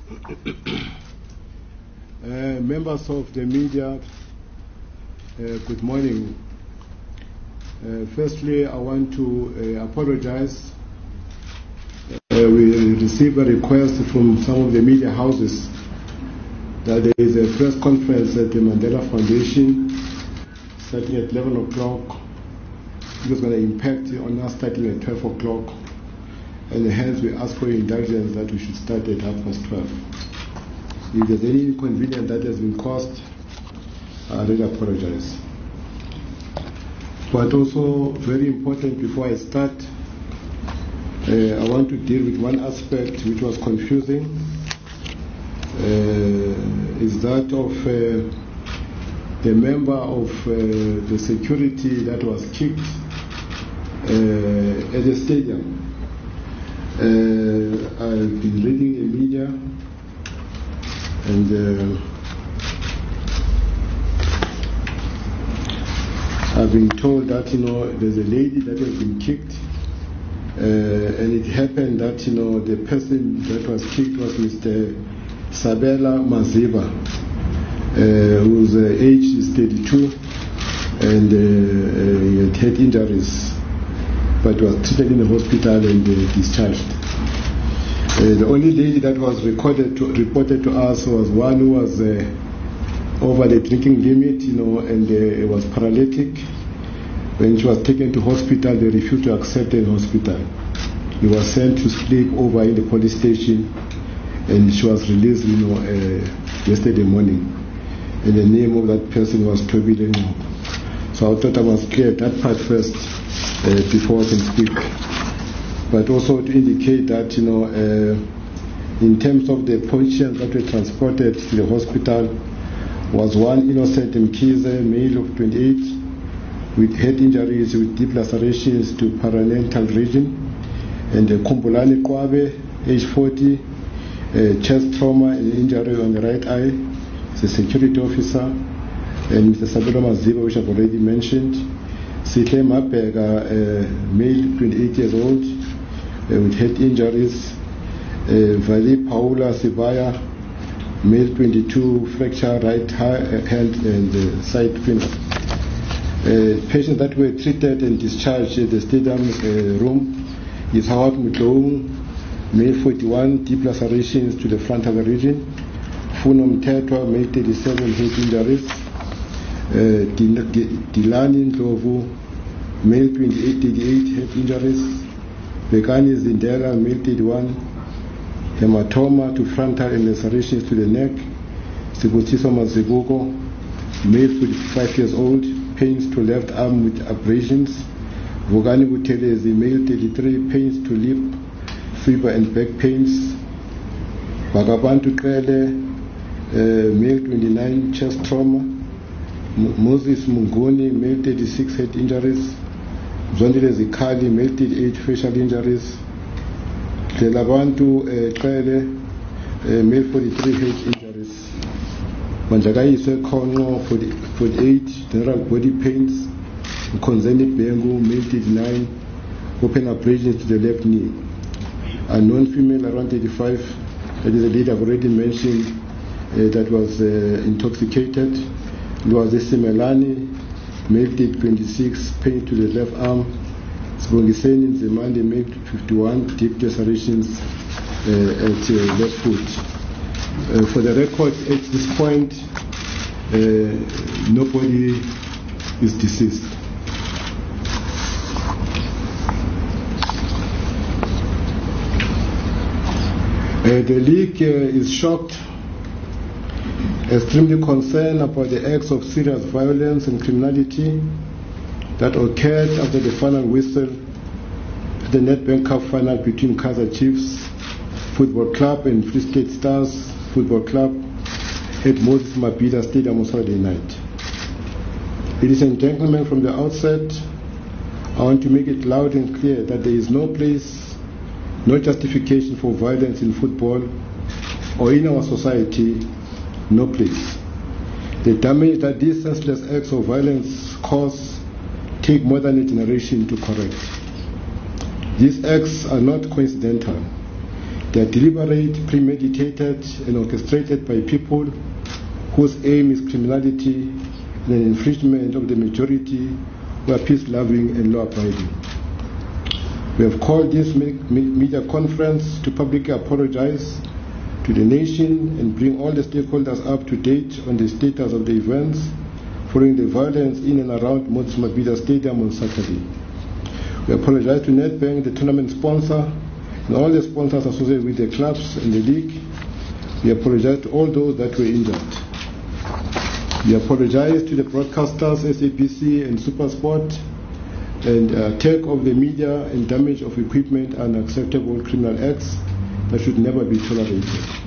Members of the media, good morning. Firstly, I want to apologize. We received a request from some of the media houses that there is a press conference at the Mandela Foundation starting at 11 o'clock. It was going to impact on us starting at 12 o'clock. And hence we ask for your indulgence that we should start at 12:30. If there's any inconvenience that has been caused, I really apologize. But also very important before I start, I want to deal with one aspect which was confusing, is that of the member of the security that was kicked at the stadium. I've been reading the media and I've been told that there's a lady that has been kicked, and it happened that the person that was kicked was Mr. Sabela Maziba, whose age is 32, and he had head injuries, but was treated in the hospital and discharged. The only lady that was reported to us was one who was over the drinking limit, and was paralytic. When she was taken to hospital, they refused to accept her in hospital. He was sent to sleep over in the police station, and she was released, yesterday morning. And the name of that person was Toby Lengo. So I thought I must clear that part first before I can speak. But also to indicate that, in terms of the patients that were transported to the hospital, was one Innocent Mkize, male of 28, with head injuries with deep lacerations to paranental region, and Kumbulani Kwabe, age 40, chest trauma and injury on the right eye. He's a security officer. And Mr. Sabelo Maziba, which I've already mentioned. Sihle Mapega, male, 28 years old, with head injuries. Vali Paula Sibaya, male, 22, fracture right hand and side finger. Patients that were treated and discharged at the stadium room is Howard Mutloung, male, 41, deep lacerations to the frontal region. Funom Tetwa, male, 37, head injuries. Dilani Ndlovu, male, 28, 38, head injuries. Bekani Zindela, male, 31, hematoma to frontal and lacerations to the neck. Sibutiso Mazibuko, male, 45 years old, pains to left arm with abrasions. Vogani Butelezi, male, 33, pains to lip, fever and back pains. Bagabantu Krele, male, 29, chest trauma. Moses Munguni, male, 36, head injuries. Zondile Zikali, male, 38, facial injuries. Tlelabantu Krele, male, 43, head injuries. Manjagai Sekono, 48, general body pains. Konzeni Bengu, male, 39, open abrasions to the left knee. A non-female around 35, that is a lady I've already mentioned, that was intoxicated. It was a Simelani, male, 26, pain to the left arm. Sibongiseni Nzimande, male, 51, deep lacerations at left foot. For the record, at this point, nobody is deceased. The league is shocked, extremely concerned about the acts of serious violence and criminality that occurred after the final whistle at the Nedbank Cup final between Kaizer Chiefs Football Club and Free State Stars Football Club at Moses Mabhida Stadium on Saturday night. Ladies and gentlemen, from the outset, I want to make it loud and clear that there is no place, no justification for violence in football or in our society, no place. The damage that these senseless acts of violence cause take more than a generation to correct. These acts are not coincidental. They are deliberate, premeditated, and orchestrated by people whose aim is criminality and an infringement of the majority who are peace-loving and law-abiding. We have called this media conference to publicly apologize to the nation and bring all the stakeholders up to date on the status of the events following the violence in and around Moses Mabhida Stadium on Saturday. We apologize to Nedbank, the tournament sponsor, and all the sponsors associated with the clubs and the league. We apologize to all those that were injured. We apologize to the broadcasters, SABC and SuperSport, and take of the media and damage of equipment are unacceptable criminal acts that should never be tolerated.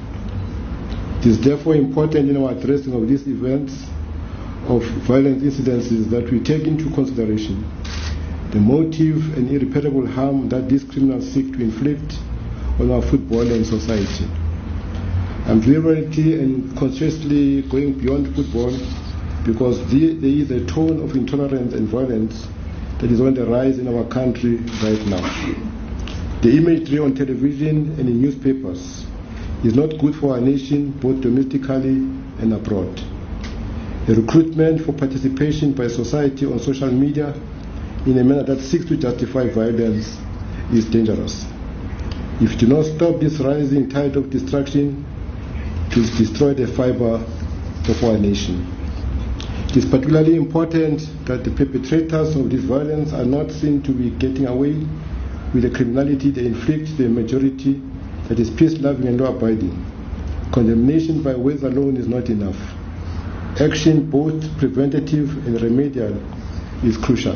It is therefore important in our addressing of these events of violent incidences that we take into consideration the motive and irreparable harm that these criminals seek to inflict on our football and society. I'm deliberately and consciously going beyond football because there is a tone of intolerance and violence that is on the rise in our country right now. The imagery on television and in newspapers is not good for our nation, both domestically and abroad. The recruitment for participation by society on social media in a manner that seeks to justify violence is dangerous. If you do not stop this rising tide of destruction, it will destroy the fiber of our nation. It is particularly important that the perpetrators of this violence are not seen to be getting away with the criminality they inflict the majority that is peace-loving and law-abiding. Condemnation by words alone is not enough. Action, both preventative and remedial, is crucial.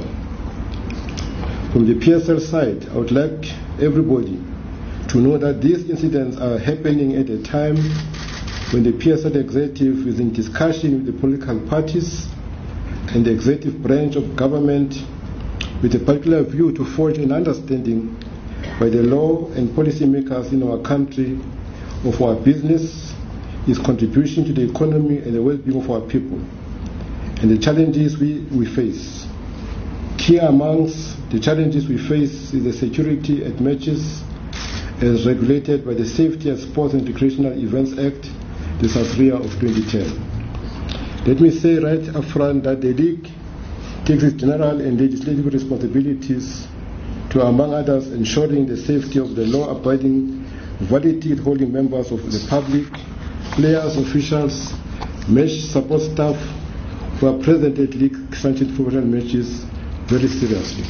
From the PSL side, I would like everybody to know that these incidents are happening at a time when the PSL executive is in discussion with the political parties and the executive branch of government with a particular view to forge an understanding by the law and policymakers in our country of our business, its contribution to the economy and the well-being of our people, and the challenges we face. Key amongst the challenges we face is the security at matches as regulated by the Safety at Sports and Recreational Events Act, the SASRIA of 2010. Let me say right up front that the League takes its general and legislative responsibilities to, among others, ensuring the safety of the law-abiding, validity-holding members of the public, players, officials, match support staff who are present at League-sanctioned professional matches very seriously.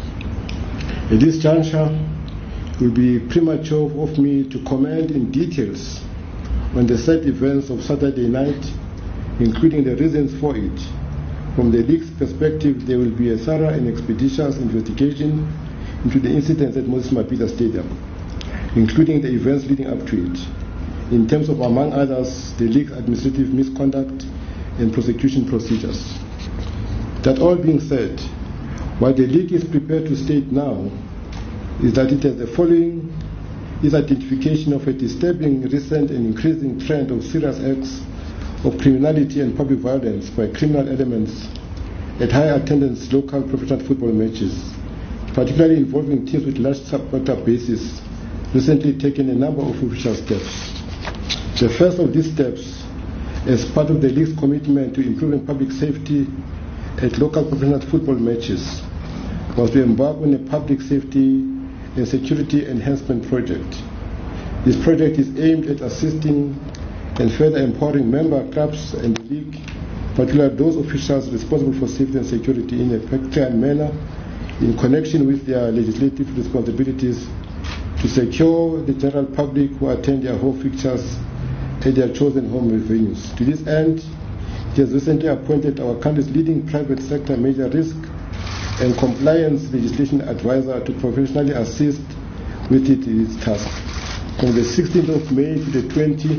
At this juncture, it will be premature of me to comment in details on the said events of Saturday night, including the reasons for it. From the League's perspective, there will be a thorough and expeditious investigation into the incidents at Moses Mabhida Stadium, including the events leading up to it, in terms of, among others, the League's administrative misconduct and prosecution procedures. That all being said, what the League is prepared to state now is that it has the following its identification of a disturbing recent and increasing trend of serious acts of criminality and public violence by criminal elements at high attendance local professional football matches, particularly involving teams with large supporter bases, recently taken a number of official steps. The first of these steps, as part of the League's commitment to improving public safety at local professional football matches, was to embark on a public safety and security enhancement project. This project is aimed at assisting and further empowering member clubs and the League, particularly those officials responsible for safety and security, in a practical manner in connection with their legislative responsibilities to secure the general public who attend their home fixtures at their chosen home venues. To this end, it has recently appointed our country's leading private sector major risk and compliance legislation advisor to professionally assist with its task. From the 16th of May to the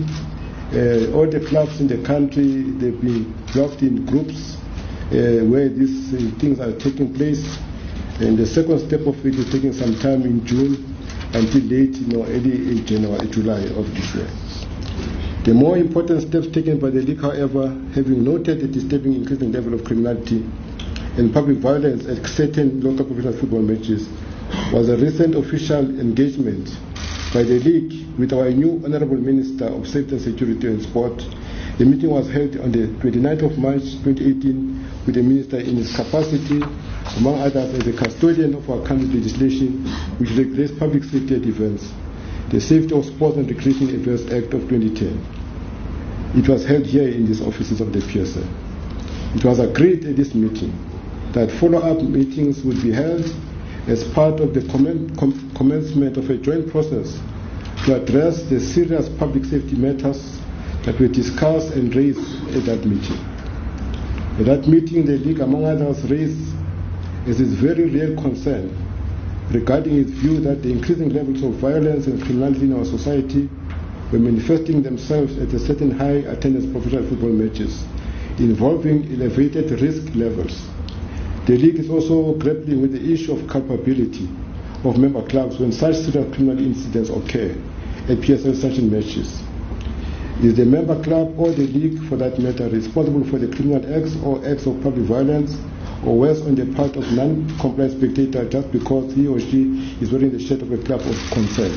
20th, all the clubs in the country, they've been blocked in groups where these things are taking place. And the second step of it is taking some time in June until late, early July of this year. The more important steps taken by the League, however, having noted the disturbing increasing level of criminality and public violence at certain local professional football matches, was a recent official engagement by the League with our new Honorable Minister of Safety and Security and Sport. The meeting was held on the 29th of March 2018 with the Minister in his capacity, among others, as the custodian of our country's legislation which regulates public safety at events, the Safety of Sports and Recreation Events Act of 2010. It was held here in these offices of the PSL. It was agreed at this meeting that follow-up meetings would be held as part of the commencement of a joint process to address the serious public safety matters that were discussed and raised at that meeting. At that meeting, the League, among others, raised as its very real concern regarding its view that the increasing levels of violence and criminality in our society were manifesting themselves at a certain high attendance professional football matches involving elevated risk levels. The League is also grappling with the issue of culpability of member clubs when such serious criminal incidents occur at PSL session matches. Is the member club or the League, for that matter, responsible for the criminal acts or acts of public violence or worse on the part of non-compliant spectator just because he or she is wearing the shirt of a club of concern?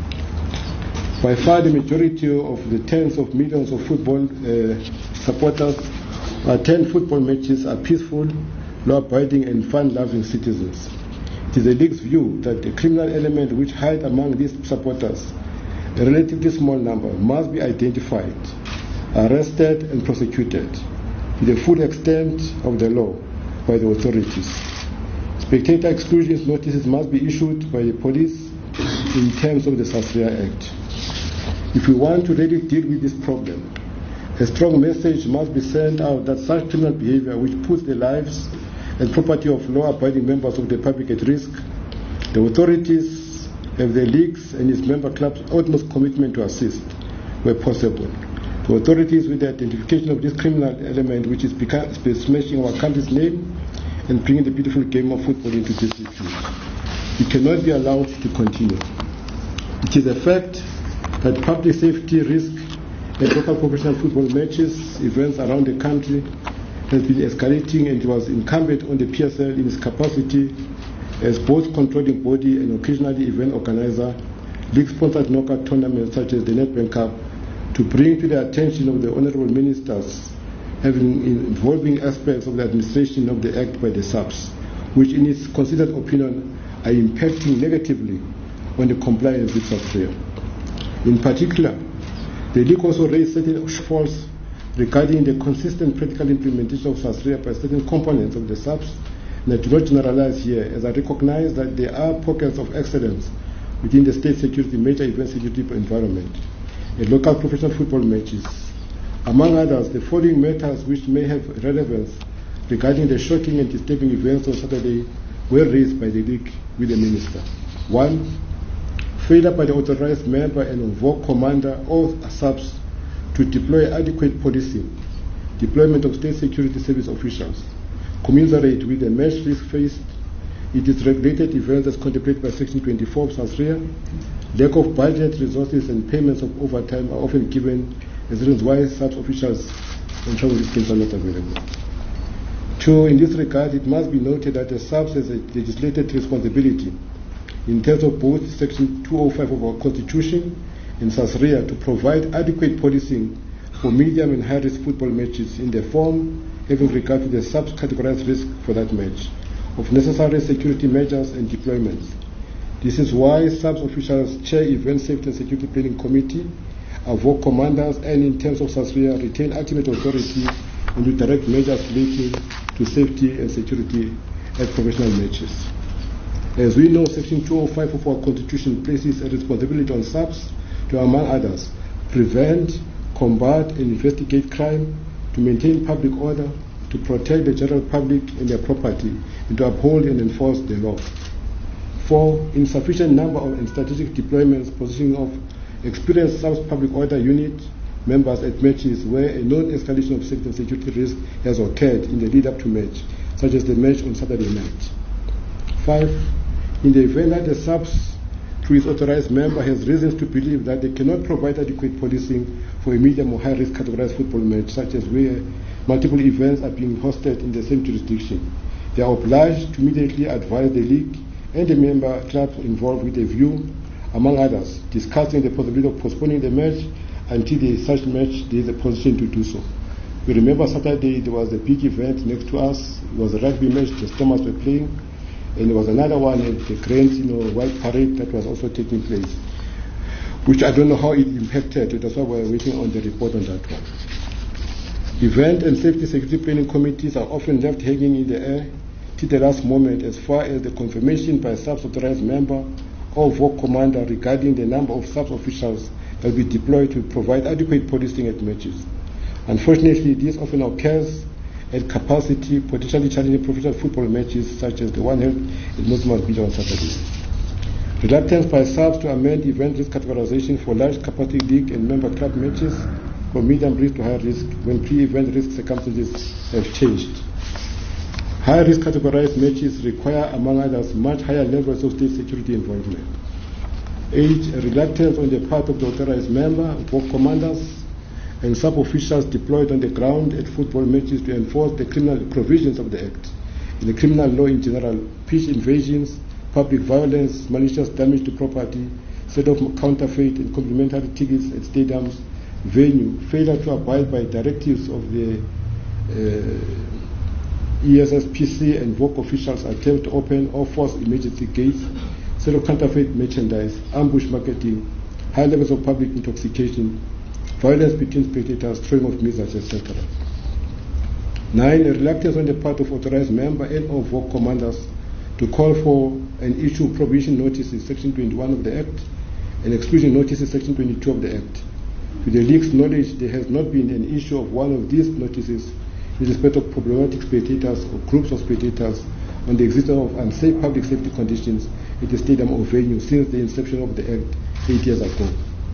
By far the majority of the tens of millions of football supporters who attend football matches are peaceful, law-abiding and fun-loving citizens. It is the League's view that the criminal element which hides among these supporters, a relatively small number, must be identified, arrested and prosecuted to the full extent of the law by the authorities. Spectator exclusion notices must be issued by the police in terms of the Sasria Act. If we want to really deal with this problem, a strong message must be sent out that such criminal behavior which puts the lives and property of law-abiding members of the public at risk, the authorities have the League's and its member clubs' utmost commitment to assist where possible. The authorities, with the identification of this criminal element which is smashing our country's name and bringing the beautiful game of football into disrepute. It cannot be allowed to continue. It is a fact that public safety risk at local professional football matches, events around the country, has been escalating, and it was incumbent on the PSL in its capacity as both controlling body and occasionally event organizer, league-sponsored knockout tournaments such as the Nedbank Cup, to bring to the attention of the honourable ministers having involving aspects of the administration of the Act by the SAPS, which in its considered opinion are impacting negatively on the compliance with Sasria. In particular, the League also raised certain shortfalls regarding the consistent practical implementation of Sasria by certain components of the SAPS, and I do not generalize here, as I recognize that there are pockets of excellence within the state security, major event security environment, and local professional football matches. Among others, the following matters which may have relevance regarding the shocking and disturbing events on Saturday were raised by the League with the Minister. 1. Failure by the authorized member and invoke commander or SAPS to deploy adequate policing, deployment of state security service officials, commensurate with the match risk faced. It is regulated events as contemplated by Section 24 of Sasria. Lack of budget, resources and payments of overtime are often given as reasons why SAPS officials and travel schemes are not available. 2. In this regard, it must be noted that the SAPS has a legislated responsibility in terms of both Section 205 of our Constitution and Sasria to provide adequate policing for medium and high-risk football matches in the form having regard to the sub-categorized risk for that match, of necessary security measures and deployments. This is why SAPS officials chair Event Safety and Security Planning Committee, avoke commanders, and in terms of Sasria, retain ultimate authority and to direct measures relating to safety and security at professional matches. As we know, Section 205 of our Constitution places a responsibility on SAPS to, among others, prevent, combat and investigate crime, to maintain public order, to protect the general public and their property, and to uphold and enforce the law. 4. Insufficient number of and strategic deployments, positioning of experienced SAPS public order unit members at matches where a known escalation of safety and security risk has occurred in the lead-up to match, such as the match on Saturday night. 5. In the event that the SAPS, through its authorized member, has reasons to believe that they cannot provide adequate policing for a medium or high-risk categorized football match, such as where multiple events are being hosted in the same jurisdiction, they are obliged to immediately advise the league and the member clubs involved with a view among others, discussing the possibility of postponing the match until such match there is a position to do so. We remember Saturday there was a big event next to us. It was a rugby match the Stormers were playing, and there was another one at the Grand White Parade that was also taking place, which I don't know how it impacted. That's why we're waiting on the report on that one. Event and safety security planning committees are often left hanging in the air till the last moment as far as the confirmation by a SAPS-authorized member or VOC commander regarding the number of SAPS officials that will be deployed to provide adequate policing at matches. Unfortunately, this often occurs at capacity, potentially challenging professional football matches such as the one held in Moses Beach on Saturday. Reluctance by SAPS to amend event risk categorization for large capacity league and member club matches from medium risk to high risk when pre-event risk circumstances have changed. High risk categorized matches require, among others, much higher levels of state security involvement. 8. A reluctance on the part of the authorized member, VOC commanders, and sub-officials deployed on the ground at football matches to enforce the criminal provisions of the Act. In the criminal law in general, pitch invasions, public violence, malicious damage to property, sale of counterfeit and complimentary tickets at stadiums, venue, failure to abide by directives of the ESSPC and VOC officials attempt to open or force emergency gates, sale of counterfeit merchandise, ambush marketing, high levels of public intoxication, violence between spectators, throwing of missiles, etc. 9. A reluctance on the part of authorized member and or VOC commanders to call for and issue prohibition notices, Section 21 of the Act, and exclusion notices, Section 22 of the Act. To the league's knowledge, there has not been an issue of one of these notices with respect of problematic spectators or groups of spectators on the existence of unsafe public safety conditions at the stadium or venue since the inception of the Act 8 years ago.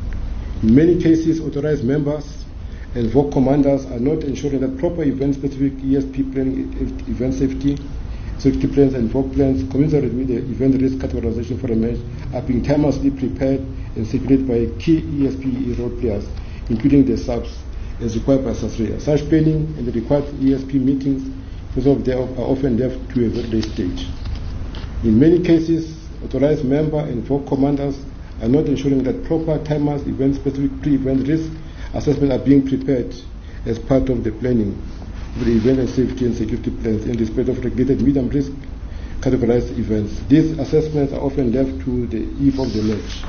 In many cases, authorized members and VOC commanders are not ensuring that proper event-specific ESP planning, event safety plans and VOC plans commensurate with the event risk categorization for a match are being timelessly prepared and circulated by key ESP role players, including the SAPS, as required by SASRIA. Such planning and the required ESP meetings, because of them, are often left to a very late stage. In many cases, authorized member and VOC commanders are not ensuring that proper timeless event-specific pre-event risk assessments are being prepared as part of the planning of the event and safety and security plans in respect of regulated medium risk categorized events. These assessments are often left to the eve of the match.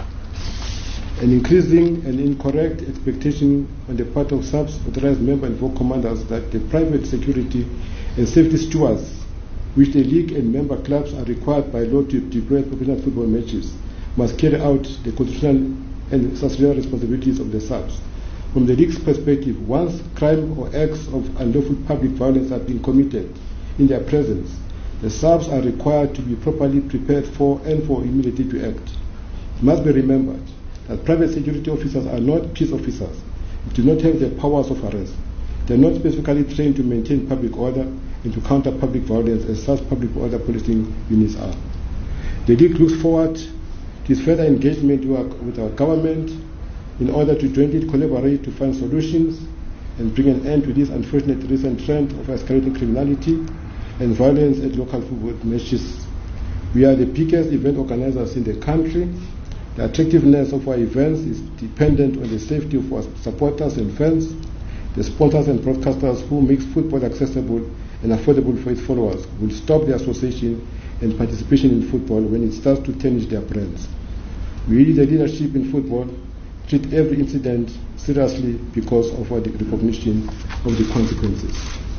An increasing and incorrect expectation on the part of SAPS, authorized member and VOC commanders that the private security and safety stewards, which the league and member clubs are required by law to deploy professional football matches, must carry out the constitutional and statutory responsibilities of the SAPS. From the league's perspective, once crime or acts of unlawful public violence are being committed in their presence, the SAPS are required to be properly prepared for and for immediately to act. It must be remembered that private security officers are not peace officers, do not have the powers of arrest. They are not specifically trained to maintain public order and to counter public violence as such public order policing units are. The league looks forward to its further engagement with our government in order to jointly collaborate to find solutions and bring an end to this unfortunate recent trend of escalating criminality and violence at local football matches. We are the biggest event organizers in the country. The attractiveness of our events is dependent on the safety of our supporters and fans, the sponsors and broadcasters who make football accessible and affordable for its followers will stop the association and participation in football when it starts to tarnish their brands. We, the leadership in football, treat every incident seriously because of the recognition of the consequences.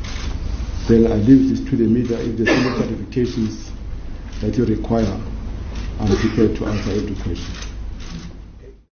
Then I leave this to the media. If there's any clarifications that you require, I'm prepared to answer every question.